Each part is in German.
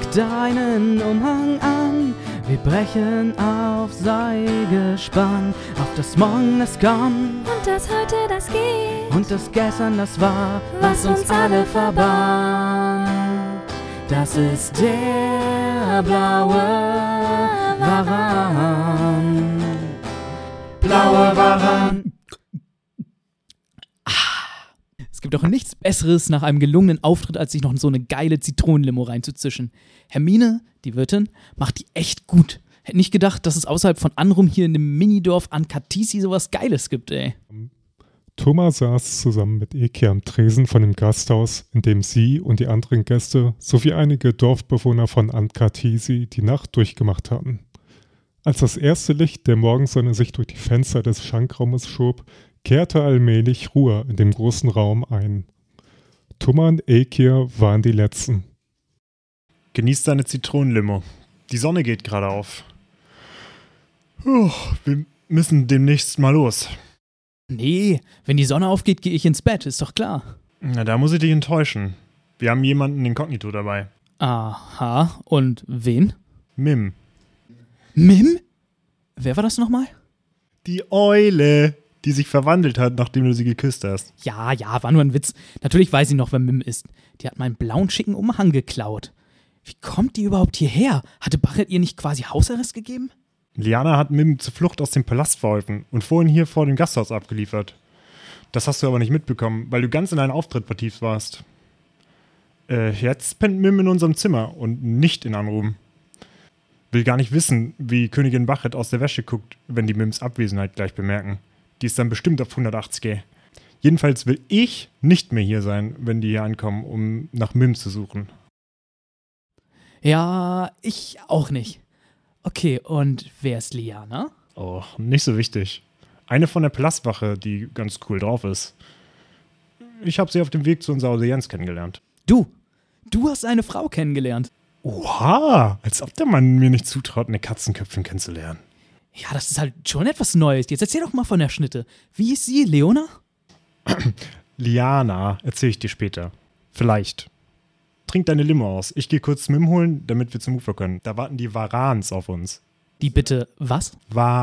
deinen Umhang an. Wir brechen auf Seilgespann, auf das Morgen das kommt Und das heute das geht und das gestern das war, was uns alle verband. Das ist der blaue Varan. Blaue Varan. Es gibt doch nichts Besseres nach einem gelungenen Auftritt, als sich noch in so eine geile Zitronenlimo reinzuzischen. Hermine, die Wirtin, macht die echt gut. Hätte nicht gedacht, dass es außerhalb von Anrum hier in dem Minidorf Ankatisi sowas Geiles gibt, ey. Thomas saß zusammen mit Eki am Tresen von dem Gasthaus, in dem sie und die anderen Gäste sowie einige Dorfbewohner von Ankatisi die Nacht durchgemacht hatten. Als das erste Licht der Morgensonne sich durch die Fenster des Schankraumes schob, kehrte allmählich Ruhe in dem großen Raum ein. Thomas und Ekir waren die Letzten. Genießt deine Zitronenlimo. Die Sonne geht gerade auf. Wir müssen demnächst mal los. Nee, wenn die Sonne aufgeht, gehe ich ins Bett, ist doch klar. Na, da muss ich dich enttäuschen. Wir haben jemanden inkognito dabei. Aha, und wen? Mim. Mim? Wer war das nochmal? Die Eule, die sich verwandelt hat, nachdem du sie geküsst hast. Ja, war nur ein Witz. Natürlich weiß ich noch, wer Mim ist. Die hat meinen blauen, schicken Umhang geklaut. Wie kommt die überhaupt hierher? Hatte Barret ihr nicht quasi Hausarrest gegeben? Liana hat Mim zur Flucht aus dem Palast verholfen und vorhin hier vor dem Gasthaus abgeliefert. Das hast du aber nicht mitbekommen, weil du ganz in deinen Auftritt vertieft warst. Jetzt pennt Mim in unserem Zimmer und nicht in Anrum. Will gar nicht wissen, wie Königin Barret aus der Wäsche guckt, wenn die Mims Abwesenheit gleich bemerken. Die ist dann bestimmt auf 180. Jedenfalls will ich nicht mehr hier sein, wenn die hier ankommen, um nach Mim zu suchen. Ja, ich auch nicht. Okay, und wer ist Liana? Oh, nicht so wichtig. Eine von der Palastwache, die ganz cool drauf ist. Ich habe sie auf dem Weg zu unserer Audienz kennengelernt. Du hast eine Frau kennengelernt. Oha, als ob der Mann mir nicht zutraut, eine Katzenköpfin kennenzulernen. Ja, das ist halt schon etwas Neues. Jetzt erzähl doch mal von der Schnitte. Wie ist sie, Leona? Liana, erzähl ich dir später. Vielleicht. Trink deine Limo aus. Ich gehe kurz Mim holen, damit wir zum Ufer können. Da warten die Varans auf uns. Die bitte, was?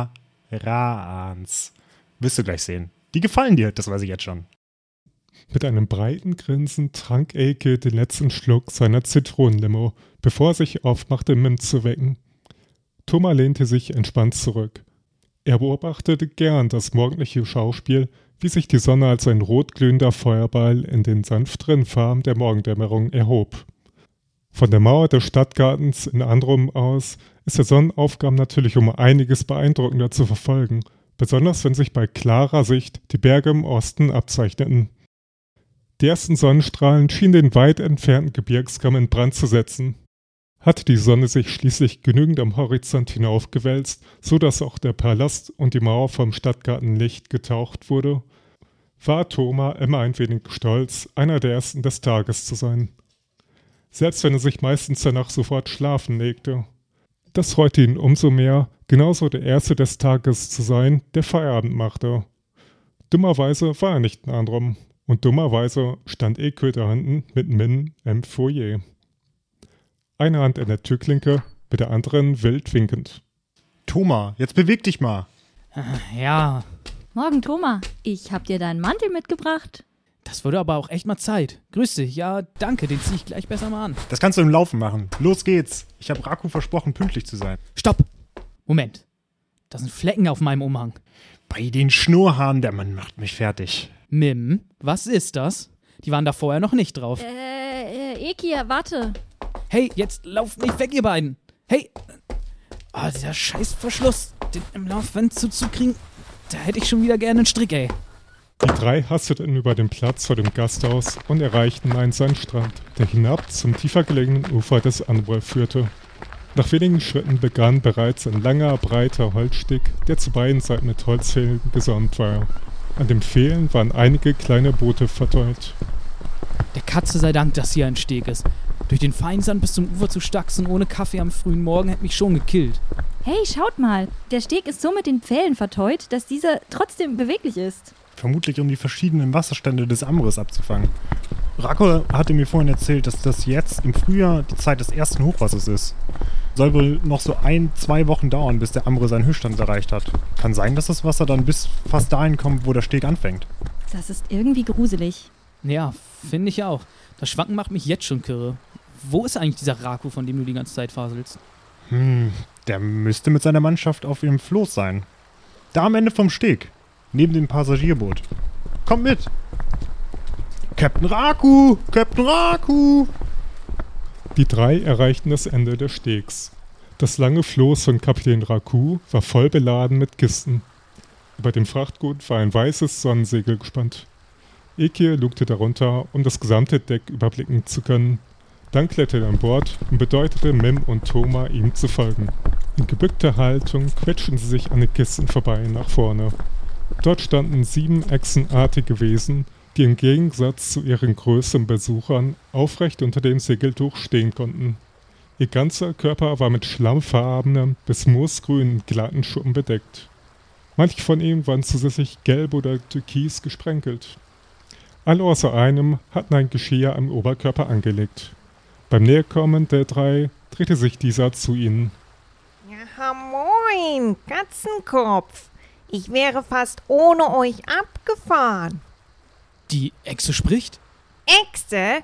Varans. Wirst du gleich sehen. Die gefallen dir, das weiß ich jetzt schon. Mit einem breiten Grinsen trank Eke den letzten Schluck seiner Zitronenlimo, bevor er sich aufmachte, Mim zu wecken. Thomas lehnte sich entspannt zurück. Er beobachtete gern das morgendliche Schauspiel, wie sich die Sonne als ein rotglühender Feuerball in den sanfteren Farben der Morgendämmerung erhob. Von der Mauer des Stadtgartens in Anrum aus ist der Sonnenaufgang natürlich um einiges beeindruckender zu verfolgen, besonders wenn sich bei klarer Sicht die Berge im Osten abzeichneten. Die ersten Sonnenstrahlen schienen den weit entfernten Gebirgskamm in Brand zu setzen. Hatte die Sonne sich schließlich genügend am Horizont hinaufgewälzt, so dass auch der Palast und die Mauer vom Stadtgarten in Licht getaucht wurde, war Thomas immer ein wenig stolz, einer der Ersten des Tages zu sein. Selbst wenn er sich meistens danach sofort schlafen legte. Das freute ihn umso mehr, genauso der Erste des Tages zu sein, der Feierabend machte. Dummerweise war er nicht in Anrum und dummerweise stand Eke da hinten mit Min im Foyer. Eine Hand in der Türklinke, mit der anderen wild winkend. Thomas, jetzt beweg dich mal. Ja, Morgen, Thomas. Ich hab dir deinen Mantel mitgebracht. das würde aber auch echt mal Zeit. Grüß dich, ja, danke, den zieh ich gleich besser mal an. Das kannst du im Laufen machen. Los geht's. Ich habe Raku versprochen, pünktlich zu sein. Stopp! Moment. Da sind Flecken auf meinem Umhang. Bei den Schnurrhaaren, der Mann macht mich fertig. Mim, was ist das? Die waren da vorher noch nicht drauf. Ekir, warte. Hey, jetzt lauft nicht weg, ihr beiden. Hey! Oh, dieser scheiß Verschluss, den im Laufband zuzukriegen, da hätte ich schon wieder gerne einen Strick, ey. Die drei hasteten über den Platz vor dem Gasthaus und erreichten einen Sandstrand, der hinab zum tiefer gelegenen Ufer des Anwar führte. Nach wenigen Schritten begann bereits ein langer, breiter Holzsteg, der zu beiden Seiten mit Holzfählen gesäumt war. An den Pfählen waren einige kleine Boote verteilt. Der Katze sei Dank, dass hier ein Steg ist. Durch den Feinsand bis zum Ufer zu stachsen ohne Kaffee am frühen Morgen hätte mich schon gekillt. Hey, schaut mal. Der Steg ist so mit den Pfählen verteut, dass dieser trotzdem beweglich ist. Vermutlich, um die verschiedenen Wasserstände des Ambres abzufangen. Rako hatte mir vorhin erzählt, dass das jetzt im Frühjahr die Zeit des ersten Hochwassers ist. Soll wohl noch so 1-2 Wochen dauern, bis der Amre seinen Höchststand erreicht hat. Kann sein, dass das Wasser dann bis fast dahin kommt, wo der Steg anfängt. Das ist irgendwie gruselig. Ja, finde ich auch. Das Schwanken macht mich jetzt schon kirre. Wo ist eigentlich dieser Rako, von dem du die ganze Zeit faselst? Der müsste mit seiner Mannschaft auf ihrem Floß sein. Da am Ende vom Steg, neben dem Passagierboot. Kommt mit! Captain Raku! Captain Raku! Die 3 erreichten das Ende des Stegs. Das lange Floß von Kapitän Raku war voll beladen mit Kisten. Über dem Frachtgut war ein weißes Sonnensegel gespannt. Ekir lugte darunter, um das gesamte Deck überblicken zu können. Dann kletterte er an Bord und bedeutete Mim und Thoma, ihm zu folgen. In gebückter Haltung quetschten sie sich an den Kisten vorbei nach vorne. Dort standen 7 echsenartige Wesen, die im Gegensatz zu ihren größeren Besuchern aufrecht unter dem Segeltuch stehen konnten. Ihr ganzer Körper war mit schlammfarbenem bis moosgrünen glatten Schuppen bedeckt. Manche von ihnen waren zusätzlich gelb oder türkis gesprenkelt. Alle außer einem hatten ein Geschirr am Oberkörper angelegt. Beim Näherkommen der 3 drehte sich dieser zu ihnen. Ja, moin, Katzenkopf. Ich wäre fast ohne euch abgefahren. Die Echse spricht? Echse?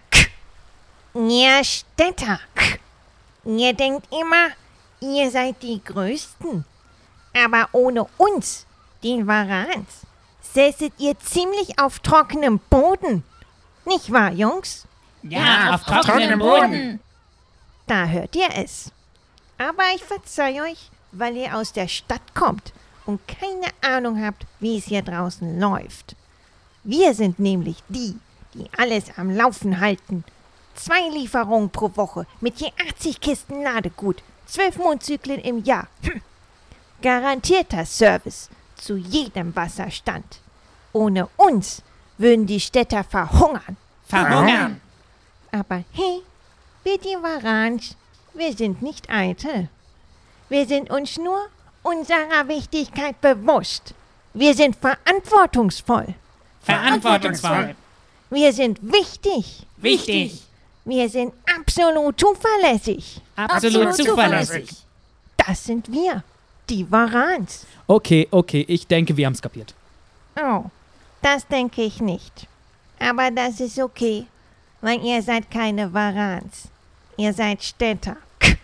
Ihr Städter. Ihr denkt immer, ihr seid die Größten. Aber ohne uns, den Varans, säßet ihr ziemlich auf trockenem Boden. Nicht wahr, Jungs? Ja, auf trockenem Boden. Da hört ihr es. Aber ich verzeihe euch, weil ihr aus der Stadt kommt und keine Ahnung habt, wie es hier draußen läuft. Wir sind nämlich die alles am Laufen halten. 2 Lieferungen pro Woche mit je 80 Kisten Ladegut, 12 Mondzyklen im Jahr. Garantierter Service zu jedem Wasserstand. Ohne uns würden die Städter verhungern. Verhungern. Aber hey, wir die Varans, wir sind nicht eitel. Wir sind uns nur unserer Wichtigkeit bewusst. Wir sind verantwortungsvoll. Verantwortungsvoll. Wir sind wichtig. Wichtig. Wir sind absolut zuverlässig. Absolut zuverlässig. Das sind wir, die Varans. Okay, ich denke, wir haben's kapiert. Oh, das denke ich nicht. Aber das ist okay, weil ihr seid keine Varans. Ihr seid Städter.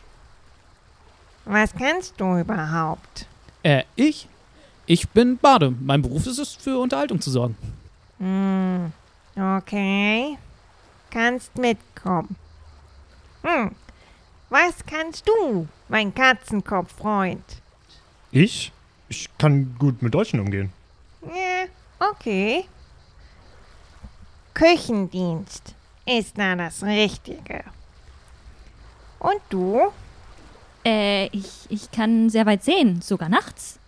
Was kannst du überhaupt? Ich bin Bade. Mein Beruf ist es, für Unterhaltung zu sorgen. Okay. Kannst mitkommen. Was kannst du, mein Katzenkopffreund? Ich? Ich kann gut mit Deutschen umgehen. Ja, okay. Küchendienst ist da das Richtige. Und du? Ich kann sehr weit sehen, sogar nachts.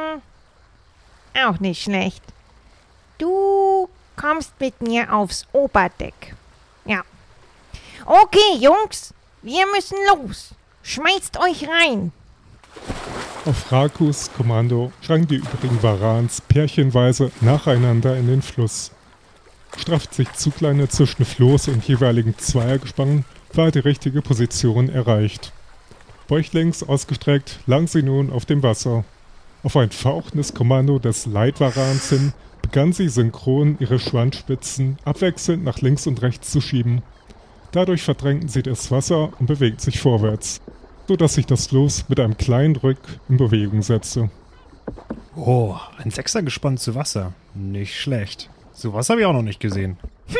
Auch nicht schlecht. Du kommst mit mir aufs Oberdeck. Ja. Okay, Jungs, wir müssen los. Schmeißt euch rein. Auf Rakus Kommando schranken die übrigen Varans pärchenweise nacheinander in den Fluss. Strafft sich Zugleine zwischen Floß und jeweiligen Zweiergespann, war die richtige Position erreicht. Bäuchlings ausgestreckt lagen sie nun auf dem Wasser. Auf ein fauchendes Kommando des Leitvarans hin begann sie synchron ihre Schwanzspitzen abwechselnd nach links und rechts zu schieben. Dadurch verdrängten sie das Wasser und bewegten sich vorwärts, so dass sich das Floß mit einem kleinen Rück in Bewegung setzte. Oh, ein Sechsergespann zu Wasser. Nicht schlecht. Sowas habe ich auch noch nicht gesehen.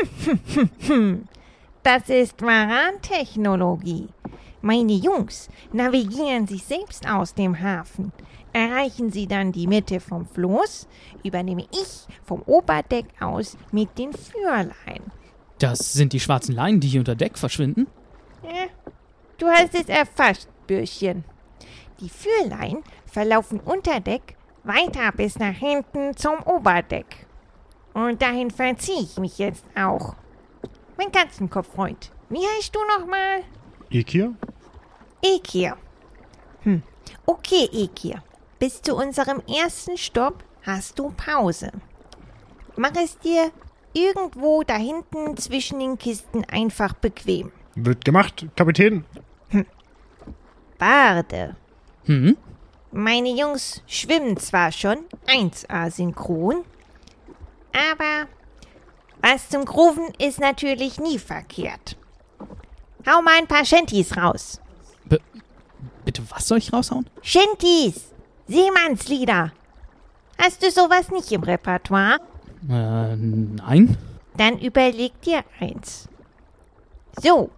Das ist Varan-Technologie. Meine Jungs navigieren sich selbst aus dem Hafen. Erreichen sie dann die Mitte vom Floß, übernehme ich vom Oberdeck aus mit den Führlein. Das sind die schwarzen Leinen, die hier unter Deck verschwinden? Ja, du hast es erfasst, Bürschchen. Die Führlein verlaufen unter Deck weiter bis nach hinten zum Oberdeck. Und dahin verziehe ich mich jetzt auch. Mein Katzenkopffreund, wie heißt du nochmal? Ekir? Ekir. Okay, Ekir. Bis zu unserem ersten Stopp hast du Pause. Mach es dir irgendwo da hinten zwischen den Kisten einfach bequem. Wird gemacht, Kapitän. Warte. Hm? Meine Jungs schwimmen zwar schon 1A synchron, aber was zum Grooven ist natürlich nie verkehrt. Hau mal ein paar Shanties raus. Bitte, was soll ich raushauen? Shanties! Seemannslieder! Hast du sowas nicht im Repertoire? Nein. Dann überleg dir eins. So.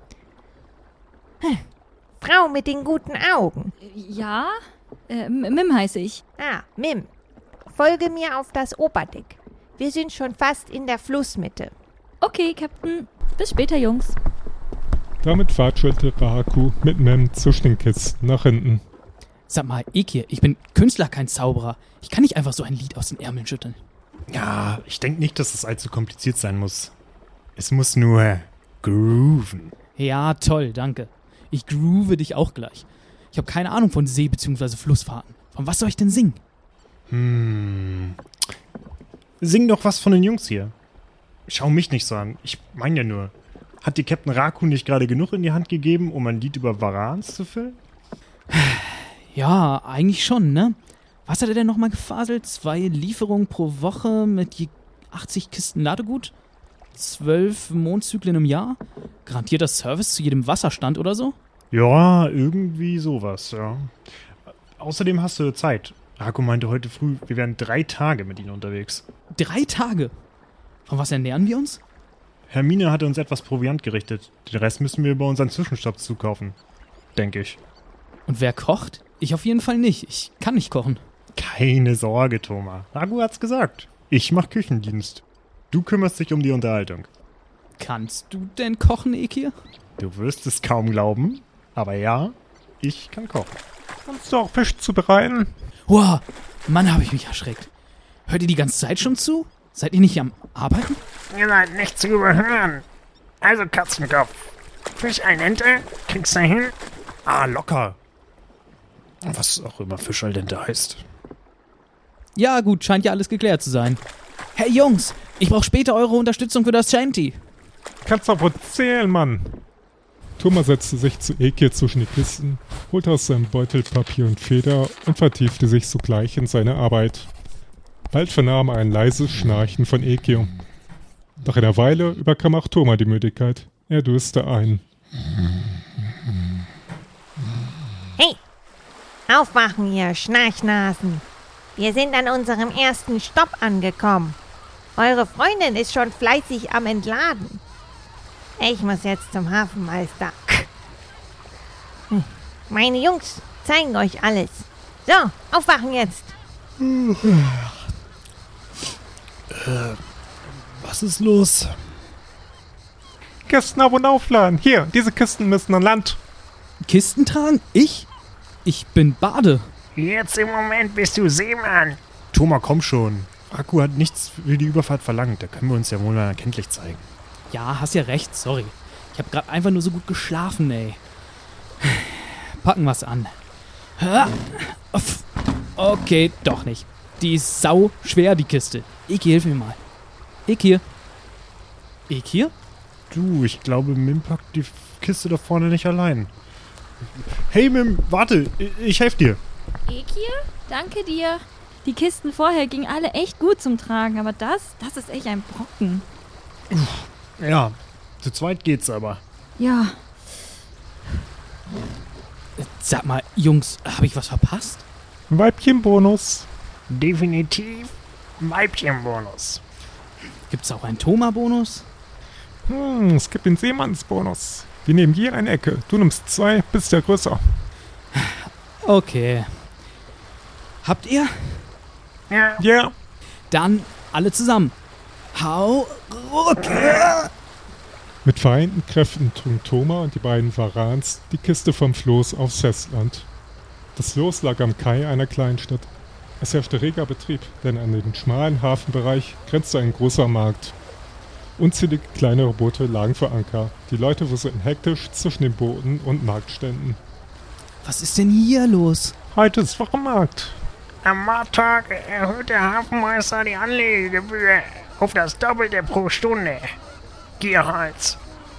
Frau mit den guten Augen. Ja? Mim heiße ich. Ah, Mim. Folge mir auf das Oberdeck. Wir sind schon fast in der Flussmitte. Okay, Captain. Bis später, Jungs. Damit watschelte Rahaku mit Mem zwischen den Kisten nach hinten. Sag mal, Ekir, ich bin Künstler, kein Zauberer. Ich kann nicht einfach so ein Lied aus den Ärmeln schütteln. Ja, ich denke nicht, dass es allzu kompliziert sein muss. Es muss nur grooven. Ja, toll, danke. Ich groove dich auch gleich. Ich habe keine Ahnung von See- bzw. Flussfahrten. Von was soll ich denn singen? Sing doch was von den Jungs hier. Schau mich nicht so an. Ich meine ja nur. Hat dir Captain Raku nicht gerade genug in die Hand gegeben, um ein Lied über Varans zu füllen? Ja, eigentlich schon, ne? Was hat er denn nochmal gefaselt? 2 Lieferungen pro Woche mit je 80 Kisten Ladegut? 12 Mondzyklen im Jahr? Garantierter Service zu jedem Wasserstand oder so? Ja, irgendwie sowas, ja. Außerdem hast du Zeit. Raku meinte heute früh, wir wären 3 Tage mit ihnen unterwegs. 3 Tage? Von was ernähren wir uns? Hermine hatte uns etwas Proviant gerichtet. Den Rest müssen wir über unseren Zwischenstopp zukaufen. Denke ich. Und wer kocht? Ich auf jeden Fall nicht. Ich kann nicht kochen. Keine Sorge, Thomas. Ragu hat's gesagt. Ich mach Küchendienst. Du kümmerst dich um die Unterhaltung. Kannst du denn kochen, Ekir? Du wirst es kaum glauben, aber ja, ich kann kochen. Kannst du auch Fisch zubereiten? Wow, Mann, habe ich mich erschreckt. Hört ihr die ganze Zeit schon zu? Seid ihr nicht am Arbeiten? Ihr seid nicht zu überhören. Also Katzenkopf. Fisch-al-dente? Kriegst du hin? Ah, locker. Was auch immer Fisch-al-dente heißt. Ja, gut, scheint ja alles geklärt zu sein. Hey Jungs, ich brauche später eure Unterstützung für das Shanty. Kannst doch wohl zählen, Mann. Thomas setzte sich zu Ekir zwischen die Kisten, holte aus seinem Beutel Papier und Feder und vertiefte sich sogleich in seine Arbeit. Bald vernahm er ein leises Schnarchen von Ekir. Nach einer Weile überkam auch Thomas die Müdigkeit. Er döste ein. Hey, aufwachen, ihr Schnarchnasen. Wir sind an unserem ersten Stopp angekommen. Eure Freundin ist schon fleißig am Entladen. Ich muss jetzt zum Hafenmeister. Meine Jungs zeigen euch alles. So, aufwachen jetzt. Was ist los? Kisten ab und aufladen. Hier, diese Kisten müssen an Land. Kisten tragen? Ich? Ich bin Bade. Jetzt im Moment bist du Seemann. Thomas, komm schon. Raku hat nichts für die Überfahrt verlangt. Da können wir uns ja wohl mal erkenntlich zeigen. Ja, hast ja recht, sorry. Ich habe gerade einfach nur so gut geschlafen, ey. Packen wir's an. Okay, doch nicht. Die ist sau schwer, die Kiste. Ekir, hilf mir mal. Ekir? Ekir? Du, ich glaube, Mim packt die Kiste da vorne nicht allein. Hey Mim, warte, ich helfe dir. Ekir, danke dir. Die Kisten vorher gingen alle echt gut zum Tragen, aber das ist echt ein Brocken. Ja, zu zweit geht's aber. Ja, Sag mal, Jungs, habe ich was verpasst? Weibchenbonus. Definitiv Weibchenbonus. Gibt's auch einen Thoma-Bonus? Es gibt den Seemannsbonus. Wir nehmen je eine Ecke. Du nimmst 2, bist der größer. Okay. Habt ihr? Ja, Ja. Dann alle zusammen. Hau ruck! Mit vereinten Kräften trugen Thomas und die beiden Varans die Kiste vom Floß aufs Festland. Das Floß lag am Kai einer Kleinstadt. Es herrschte reger Betrieb, denn an den schmalen Hafenbereich grenzte ein großer Markt. Unzählige kleinere Boote lagen vor Anker. Die Leute wuselten hektisch zwischen den Booten und Marktständen. Was ist denn hier los? Heute ist Wochenmarkt. am Markttag erhöht der Hafenmeister die Anlegegebühr auf das Doppelte pro Stunde. Gierhals.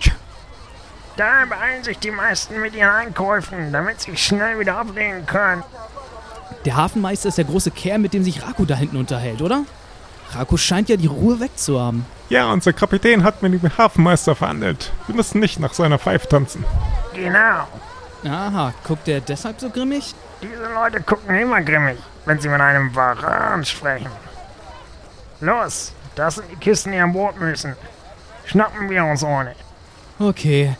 Da beeilen sich die meisten mit ihren Einkäufen, damit sie schnell wieder ablehnen können. Der Hafenmeister ist der große Kerl, mit dem sich Raku da hinten unterhält, oder? Raku scheint ja die Ruhe wegzuhaben. Ja, unser Kapitän hat mit dem Hafenmeister verhandelt. Wir müssen nicht nach seiner Pfeife tanzen. Genau. Aha, guckt er deshalb so grimmig? Diese Leute gucken immer grimmig, wenn sie mit einem Varan sprechen. Los, das sind die Kisten, die an Bord müssen. Schnappen wir uns ohne. Okay.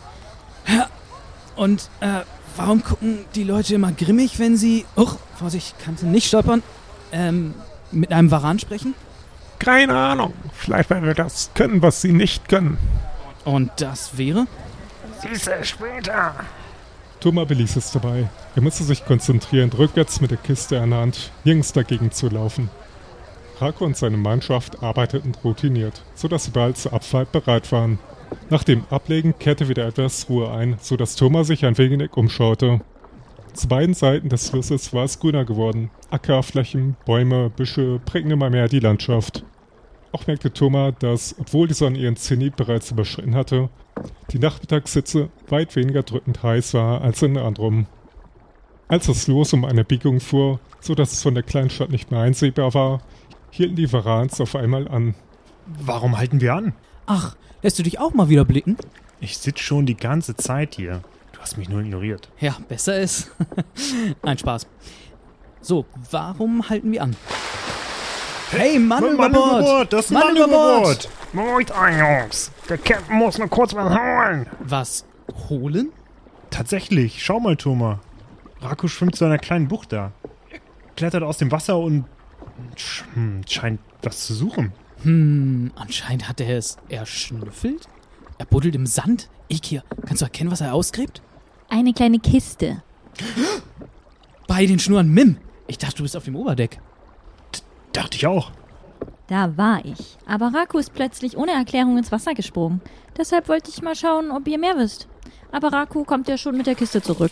Und, warum gucken die Leute immer grimmig, wenn sie... Vorsicht, kannst du nicht stolpern. Mit einem Varan sprechen? Keine Ahnung. Vielleicht, weil wir das können, was sie nicht können. Und das wäre? Siehst du später. Thomas beließ es dabei. Er musste sich konzentrieren, rückwärts mit der Kiste an der Hand nirgends dagegen zu laufen. Raku und seine Mannschaft arbeiteten routiniert, sodass sie bald zur Abfahrt bereit waren. Nach dem Ablegen kehrte wieder etwas Ruhe ein, sodass Thomas sich ein wenig umschaute. Zu beiden Seiten des Flusses war es grüner geworden. Ackerflächen, Bäume, Büsche prägten immer mehr die Landschaft. Auch merkte Thomas, dass, obwohl die Sonne ihren Zenit bereits überschritten hatte, die Nachmittagshitze weit weniger drückend heiß war als in Androm. Als das Los um eine Biegung fuhr, so dass es von der kleinen Stadt nicht mehr einsehbar war, hielten die Varans auf einmal an. Warum halten wir an? Ach, lässt du dich auch mal wieder blicken? Ich sitze schon die ganze Zeit hier. Du hast mich nur ignoriert. Ja, besser ist. Ein Spaß. So, warum halten wir an? Hey, Mann über Bord! Das ist ein Mann über Bord! Beruhigt euch, Jungs. Der Captain muss nur kurz was holen. Was? Holen? Tatsächlich, schau mal, Thomas. Raku schwimmt zu einer kleinen Bucht da. Er klettert aus dem Wasser und scheint was zu suchen. Anscheinend hat er es erschnüffelt. Er buddelt im Sand. Ikir, kannst du erkennen, was er ausgräbt? Eine kleine Kiste. Bei den Schnurren Mim. Ich dachte, du bist auf dem Oberdeck. Dachte ich auch. Da war ich. Aber Raku ist plötzlich ohne Erklärung ins Wasser gesprungen. Deshalb wollte ich mal schauen, ob ihr mehr wisst. Aber Raku kommt ja schon mit der Kiste zurück.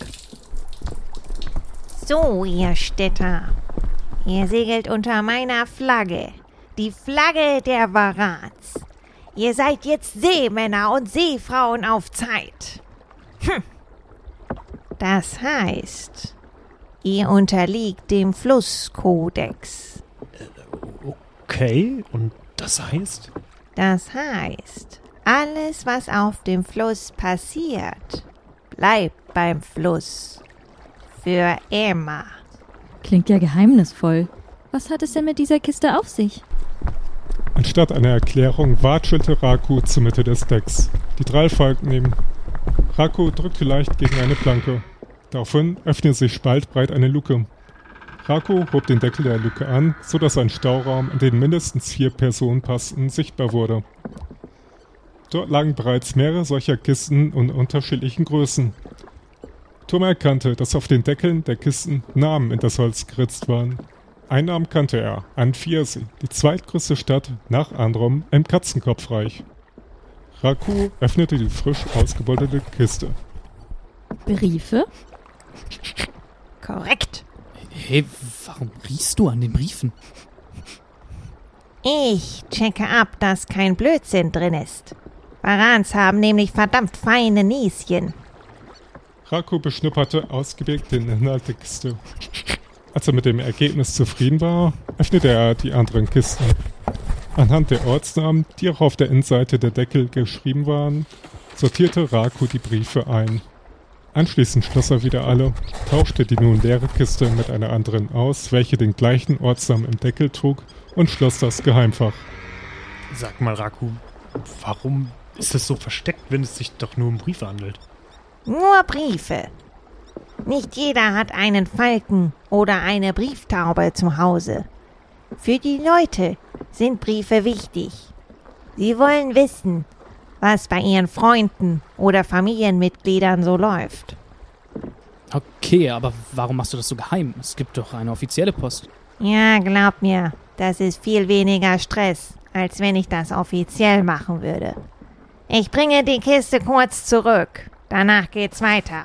So, ihr Städter. Ihr segelt unter meiner Flagge. Die Flagge der Varans. Ihr seid jetzt Seemänner und Seefrauen auf Zeit. Das heißt, ihr unterliegt dem Flusskodex. Okay, und das heißt? Das heißt, alles, was auf dem Fluss passiert, bleibt beim Fluss. Für immer. Klingt ja geheimnisvoll. Was hat es denn mit dieser Kiste auf sich? Anstatt einer Erklärung watschelte Raku zur Mitte des Decks. Die drei folgten ihm. Raku drückte leicht gegen eine Planke. Daraufhin öffnete sich spaltbreit eine Luke. Raku hob den Deckel der Luke an, sodass ein Stauraum, in den mindestens 4 Personen passten, sichtbar wurde. Dort lagen bereits mehrere solcher Kisten in unterschiedlichen Größen. Thomas erkannte, dass auf den Deckeln der Kisten Namen in das Holz geritzt waren. Einen Namen kannte er, Anfiersi, die zweitgrößte Stadt nach Androm im Katzenkopfreich. Raku öffnete die frisch ausgebeutelte Kiste. Briefe? Korrekt. Hey, warum riechst du an den Briefen? Ich checke ab, dass kein Blödsinn drin ist. Varans haben nämlich verdammt feine Näschen. Raku beschnupperte ausgiebig den Inhalt der Kiste. Als er mit dem Ergebnis zufrieden war, öffnete er die anderen Kisten. Anhand der Ortsnamen, die auch auf der Innenseite der Deckel geschrieben waren, sortierte Raku die Briefe ein. Anschließend schloss er wieder alle, tauschte die nun leere Kiste mit einer anderen aus, welche den gleichen Ortsnamen im Deckel trug, und schloss das Geheimfach. Sag mal, Raku, warum ist es so versteckt, wenn es sich doch nur um Briefe handelt? Nur Briefe. Nicht jeder hat einen Falken oder eine Brieftaube zu Hause. Für die Leute sind Briefe wichtig. Sie wollen wissen, was bei ihren Freunden oder Familienmitgliedern so läuft. Okay, aber warum machst du das so geheim? Es gibt doch eine offizielle Post. Ja, glaub mir, das ist viel weniger Stress, als wenn ich das offiziell machen würde. Ich bringe die Kiste kurz zurück. Danach geht's weiter.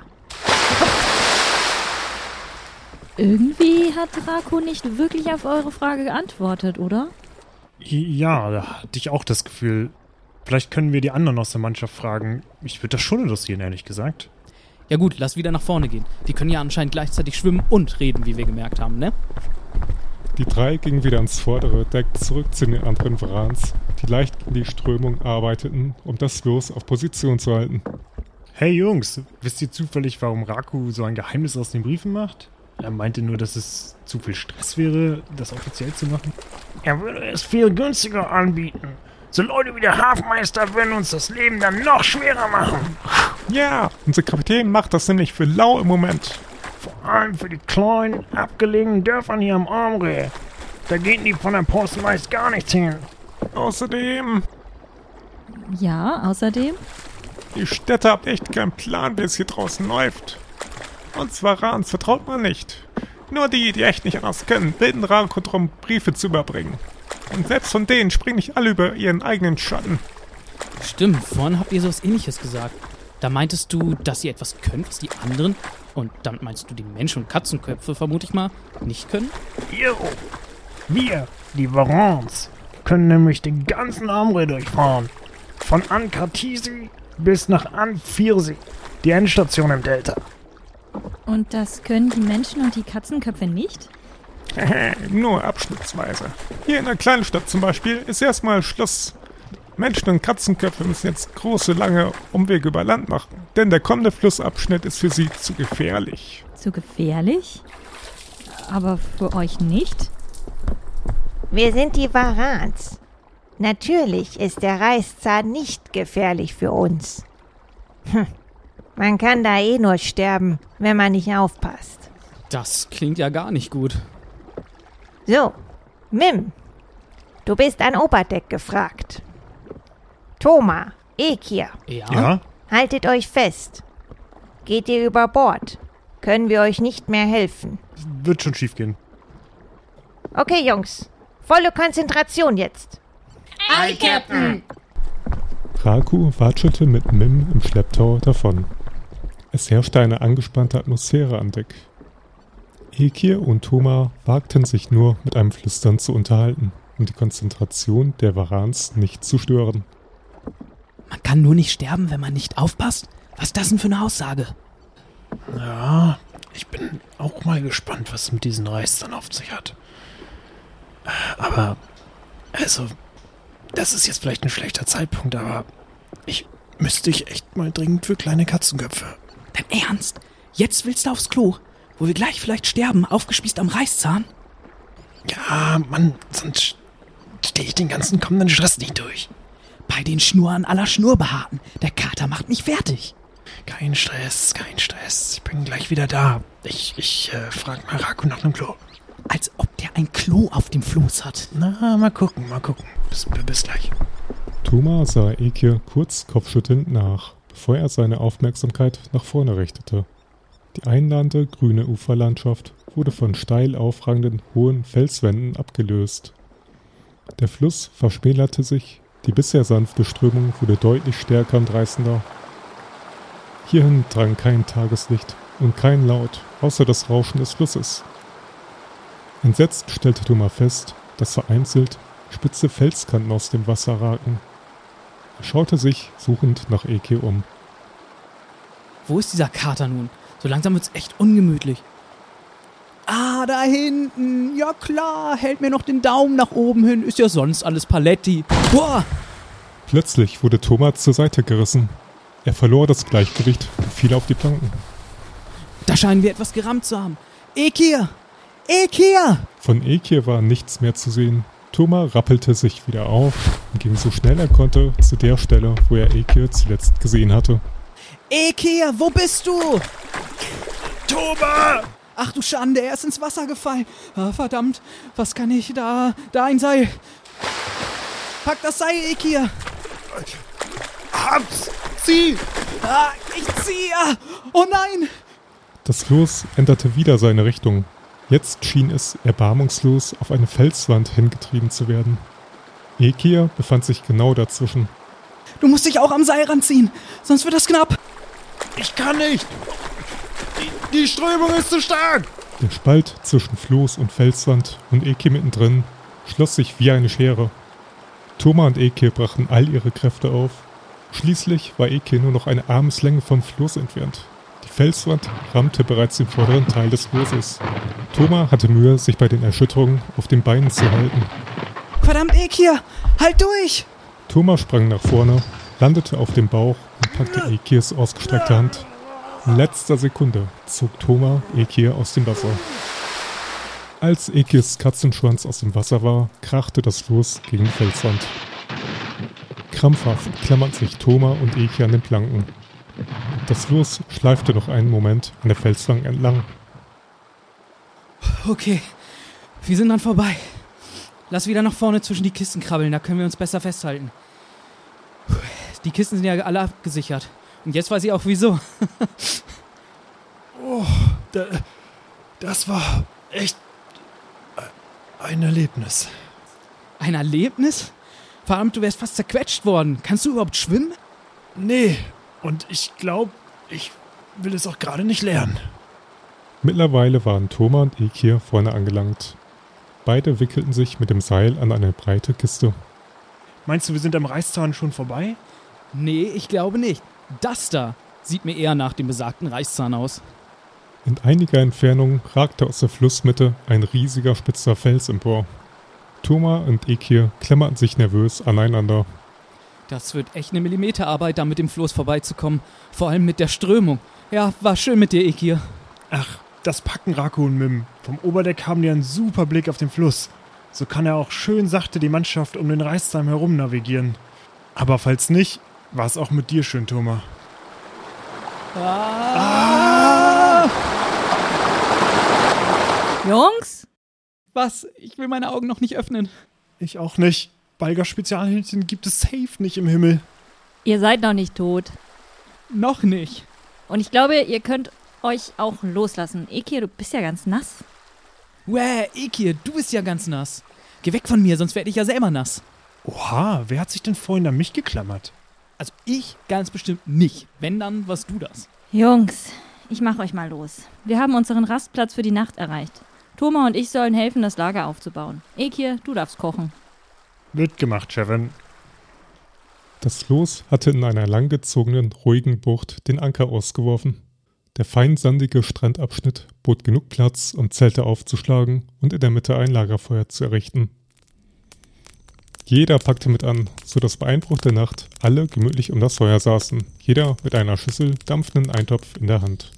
Irgendwie hat Raku nicht wirklich auf eure Frage geantwortet, oder? Ja, da hatte ich auch das Gefühl. Vielleicht können wir die anderen aus der Mannschaft fragen. Ich würde das schon interessieren, ehrlich gesagt. Ja gut, lass wieder nach vorne gehen. Die können ja anscheinend gleichzeitig schwimmen und reden, wie wir gemerkt haben, ne? Die 3 gingen wieder ans vordere Deck zurück zu den anderen Varans, die leicht gegen die Strömung arbeiteten, um das Floß auf Position zu halten. Hey Jungs, wisst ihr zufällig, warum Raku so ein Geheimnis aus den Briefen macht? Er meinte nur, dass es zu viel Stress wäre, das offiziell zu machen. Er würde es viel günstiger anbieten. So Leute wie der Hafenmeister würden uns das Leben dann noch schwerer machen. Ja, unser Kapitän macht das nämlich für lau im Moment. Vor allem für die kleinen, abgelegenen Dörfern hier am Amre. Da geht die von der Post meist gar nichts hin. Außerdem, Ja, außerdem? die Städte haben echt keinen Plan, wie es hier draußen läuft. Uns Varans vertraut man nicht. Nur die echt nicht anders können, bilden Raku drum, Briefe zu überbringen. Und selbst von denen springen nicht alle über ihren eigenen Schatten. Stimmt, vorhin habt ihr sowas Ähnliches gesagt. Da meintest du, dass ihr etwas könnt, was die anderen, und damit meinst du die Menschen- und Katzenköpfe, vermute ich mal, nicht können? Jo. Wir, die Varans, können nämlich den ganzen Amre durchfahren. Von An-Kartisi bis nach An-Firsi, die Endstation im Delta. Und das können die Menschen und die Katzenköpfe nicht? Nur abschnittsweise. Hier in der kleinen Stadt zum Beispiel ist erstmal Schluss. Menschen und Katzenköpfe müssen jetzt große, lange Umwege über Land machen. Denn der kommende Flussabschnitt ist für sie zu gefährlich. Zu gefährlich? Aber für euch nicht? Wir sind die Varans. Natürlich ist der Reißzahn nicht gefährlich für uns. Man kann da eh nur sterben, wenn man nicht aufpasst. Das klingt ja gar nicht gut. So, Mim, du bist an Oberdeck gefragt. Thoma, Ekir, Ja? haltet euch fest. Geht ihr über Bord, können wir euch nicht mehr helfen. Wird schon schief gehen. Okay, Jungs, volle Konzentration jetzt. Aye, Captain! Raku watschelte mit Mim im Schlepptau davon. Es herrschte eine angespannte Atmosphäre an Deck. Ekir und Thoma wagten sich nur mit einem Flüstern zu unterhalten, um die Konzentration der Varans nicht zu stören. Man kann nur nicht sterben, wenn man nicht aufpasst? Was ist das denn für eine Aussage? Ja, ich bin auch mal gespannt, was es mit diesen Reißern auf sich hat. Aber, also, das ist jetzt vielleicht ein schlechter Zeitpunkt, aber müsste ich echt mal dringend für kleine Katzenköpfe. Dein Ernst? Jetzt willst du aufs Klo? Wo wir gleich vielleicht sterben, aufgespießt am Reißzahn? Ja, Mann, sonst stehe ich den ganzen kommenden Stress nicht durch. Bei den Schnurren aller Schnurrbehaarten. Der Kater macht mich fertig. Kein Stress, kein Stress. Ich bin gleich wieder da. Ich frag mal Raku nach dem Klo. Als ob der ein Klo auf dem Floß hat. Na, mal gucken. Bis gleich. Thoma sah Ekir kurz kopfschüttelnd nach, bevor er seine Aufmerksamkeit nach vorne richtete. Die einladende grüne Uferlandschaft wurde von steil aufragenden hohen Felswänden abgelöst. Der Fluss verschmälerte sich, die bisher sanfte Strömung wurde deutlich stärker und reißender. Hierhin drang kein Tageslicht und kein Laut, außer das Rauschen des Flusses. Entsetzt stellte Thoma fest, dass vereinzelt spitze Felskanten aus dem Wasser ragten. Er schaute sich suchend nach Ekir um. Wo ist dieser Kater nun? So langsam wird's echt ungemütlich. Ah, da hinten. Ja klar, hält mir noch den Daumen nach oben hin. Ist ja sonst alles Paletti. Boah! Plötzlich wurde Thoma zur Seite gerissen. Er verlor das Gleichgewicht und fiel auf die Planken. Da scheinen wir etwas gerammt zu haben. Ekir! Ekir! Von Ekir war nichts mehr zu sehen. Thoma rappelte sich wieder auf und ging so schnell er konnte zu der Stelle, wo er Ekir zuletzt gesehen hatte. Ekir, wo bist du? Thoma! Ach du Schande, er ist ins Wasser gefallen. Ah, verdammt, was kann ich da? Da ein Seil. Pack das Seil, Ekir. Hab's! Zieh! Ah, ich ziehe. Oh nein. Das Floß änderte wieder seine Richtung. Jetzt schien es erbarmungslos auf eine Felswand hingetrieben zu werden. Ekir befand sich genau dazwischen. Du musst dich auch am Seil ranziehen, sonst wird das knapp. Ich kann nicht! Die Strömung ist zu stark! Der Spalt zwischen Floß und Felswand und Ekir mittendrin schloss sich wie eine Schere. Thomas und Ekir brachten all ihre Kräfte auf. Schließlich war Ekir nur noch eine Armeslänge vom Floß entfernt. Die Felswand rammte bereits den vorderen Teil des Flosses. Thomas hatte Mühe, sich bei den Erschütterungen auf den Beinen zu halten. Verdammt, Ekir! Halt durch! Thomas sprang nach vorne, landete auf dem Bauch und packte Ekirs ausgestreckte Hand. In letzter Sekunde zog Thomas Ekir aus dem Wasser. Als Ekirs Katzenschwanz aus dem Wasser war, krachte das Floß gegen die Felswand. Krampfhaft klammert sich Thomas und Ekir an den Planken. Das Floß schleifte noch einen Moment an der Felswand entlang. Okay, wir sind dann vorbei. Lass wieder nach vorne zwischen die Kisten krabbeln, da können wir uns besser festhalten. Die Kisten sind ja alle abgesichert. Und jetzt weiß ich auch wieso. Das war echt ein Erlebnis. Ein Erlebnis? Verdammt, du wärst fast zerquetscht worden. Kannst du überhaupt schwimmen? Nee, und ich glaube, ich will es auch gerade nicht lernen. Mittlerweile waren Thomas und Ekir vorne angelangt. Beide wickelten sich mit dem Seil an eine breite Kiste. Meinst du, wir sind am Reißzahn schon vorbei? Nee, ich glaube nicht. Das da sieht mir eher nach dem besagten Reißzahn aus. In einiger Entfernung ragte aus der Flussmitte ein riesiger spitzer Fels empor. Thomas und Ekir klemmerten sich nervös aneinander. Das wird echt eine Millimeterarbeit, da mit dem Floß vorbeizukommen. Vor allem mit der Strömung. Ja, war schön mit dir, Ekir. Ach, das packen Raku und Mim. Vom Oberdeck haben die einen super Blick auf den Fluss. So kann er auch schön sachte die Mannschaft um den Reißzaun herum navigieren. Aber falls nicht, war es auch mit dir schön, Thomas. Jungs? Was? Ich will meine Augen noch nicht öffnen. Ich auch nicht. Balger Spezialhähnchen gibt es safe nicht im Himmel. Ihr seid noch nicht tot. Noch nicht. Und ich glaube, ihr könnt euch auch loslassen. Ekir, du bist ja ganz nass. Ekir, du bist ja ganz nass. Geh weg von mir, sonst werde ich ja selber nass. Oha, wer hat sich denn vorhin an mich geklammert? Also ich ganz bestimmt nicht. Wenn, dann warst du das. Jungs, ich mach euch mal los. Wir haben unseren Rastplatz für die Nacht erreicht. Thomas und ich sollen helfen, das Lager aufzubauen. Ekir, du darfst kochen. Wird gemacht, Chefin. Das Floß hatte in einer langgezogenen, ruhigen Bucht den Anker ausgeworfen. Der feinsandige Strandabschnitt bot genug Platz, um Zelte aufzuschlagen und in der Mitte ein Lagerfeuer zu errichten. Jeder packte mit an, sodass bei Einbruch der Nacht alle gemütlich um das Feuer saßen, jeder mit einer Schüssel dampfenden Eintopf in der Hand.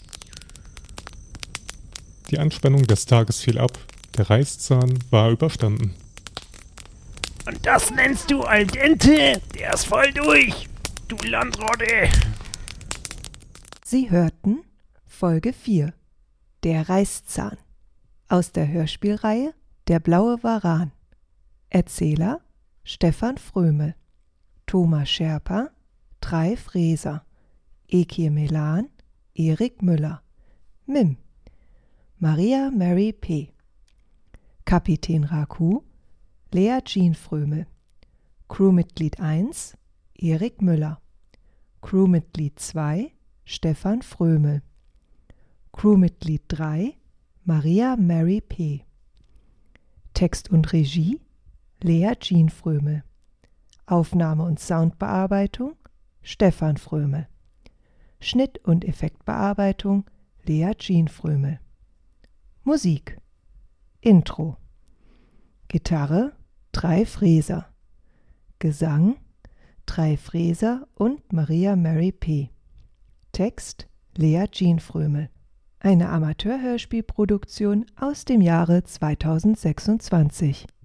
Die Anspannung des Tages fiel ab, der Reißzahn war überstanden. Und das nennst du al dente? Der ist voll durch, du Landratte. Sie hörten Folge 4, Der Reißzahn, aus der Hörspielreihe Der blaue Varan. Erzähler Stefan Frömel, Thomas Scherper, Trei Freser, Ekir Melan, Erik Müller, Mim, Maria Mary P., Kapitän Raku, Lea Jean Frömel, Crewmitglied 1, Erik Müller, Crewmitglied 2, Stefan Frömel, Crewmitglied 3, Maria Mary P., Text und Regie Lea Jean Frömel, Aufnahme und Soundbearbeitung Stefan Frömel, Schnitt und Effektbearbeitung Lea Jean Frömel, Musik Intro, Gitarre Trei Freser, Gesang Trei Freser und Maria Mary P., Text Lea Jean Frömel. Eine Amateurhörspielproduktion aus dem Jahre 2026.